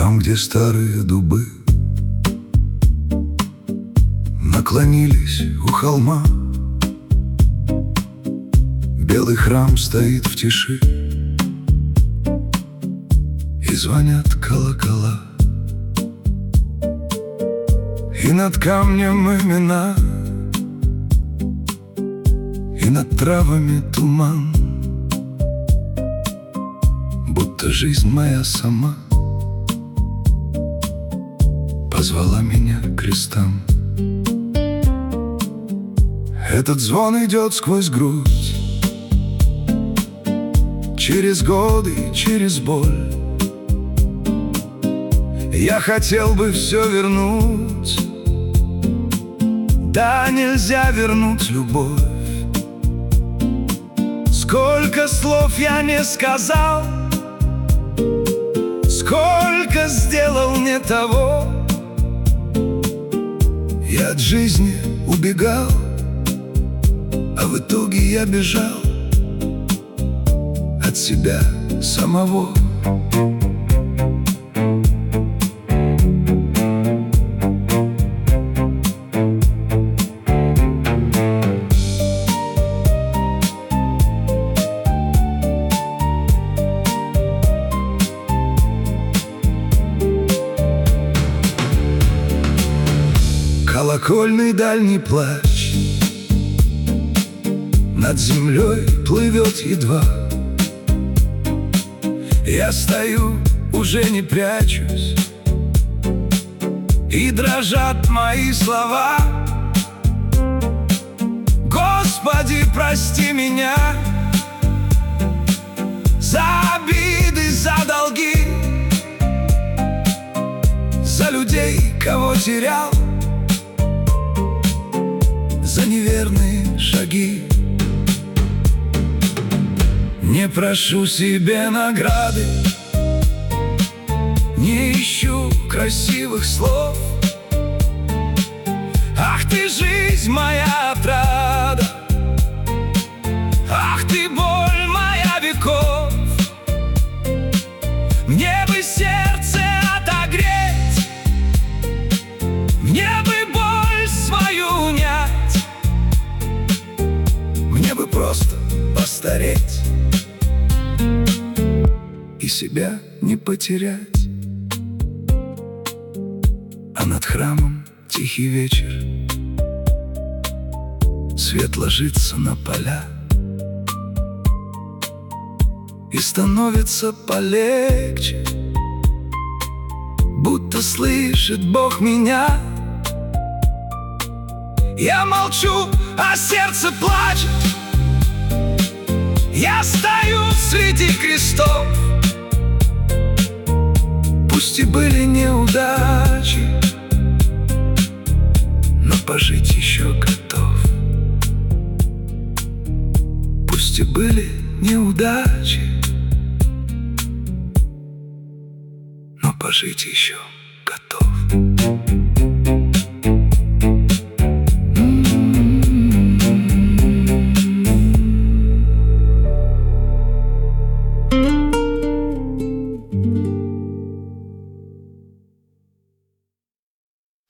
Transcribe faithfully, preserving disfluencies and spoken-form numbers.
Там, где старые дубы наклонились у холма, белый храм стоит в тиши, и звонят колокола, и над камнем имена, и над травами туман, будто жизнь моя сама позвала меня к крестам. Этот звон идет сквозь грудь, через годы, через боль. Я хотел бы все вернуть, да нельзя вернуть любовь. Сколько слов я не сказал, сколько сделал не того. Я от жизни убегал, а в итоге я бежал от себя самого. Колокольный дальний плач над землей плывет едва. Я стою, уже не прячусь, и дрожат мои слова. Господи, прости меня за обиды, за долги, за людей, кого терял, за неверные шаги. Не прошу себе награды, не ищу красивых слов. Ах ты, жизнь моя отрада, ах ты, боль моя веков. Мне бы сердце отогреть, мне бы боль свою унять, мне бы просто постареть и себя не потерять. А над храмом тихий вечер, свет ложится на поля, и становится полегче, будто слышит Бог меня. Я молчу, а сердце плачет. Я стою среди крестов. Пусть и были неудачи, но пожить еще готов. Пусть и были неудачи, но пожить еще